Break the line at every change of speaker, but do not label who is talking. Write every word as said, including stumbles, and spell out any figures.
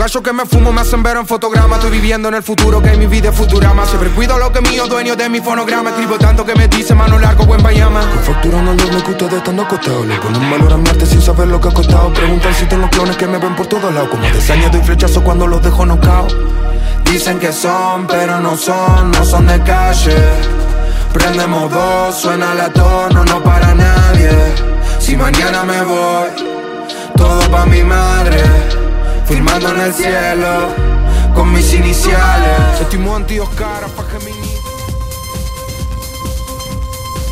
gallos que me fumo me hacen ver en fotograma. Estoy viviendo en el futuro, que mi vida es Futurama. Siempre cuido lo que es mío, dueño de mi fonograma. Escribo tanto que me dice mano largo, buen bayama.
Facturando el doble que ustedes están acostados. Le ponen valor a mi arte sin saber lo que ha costado. Preguntan si tengo clones que me ven por todos lados. Como desaños doy flechazo cuando los dejo nocaos.
Dicen que son, pero no son, no son de calle. Prendemos dos, suena la tono, no para nadie. Si mañana me voy, todo pa' mi madre. Firmando en el cielo, con mis iniciales. Estoy Monty Oscar, pa' que mi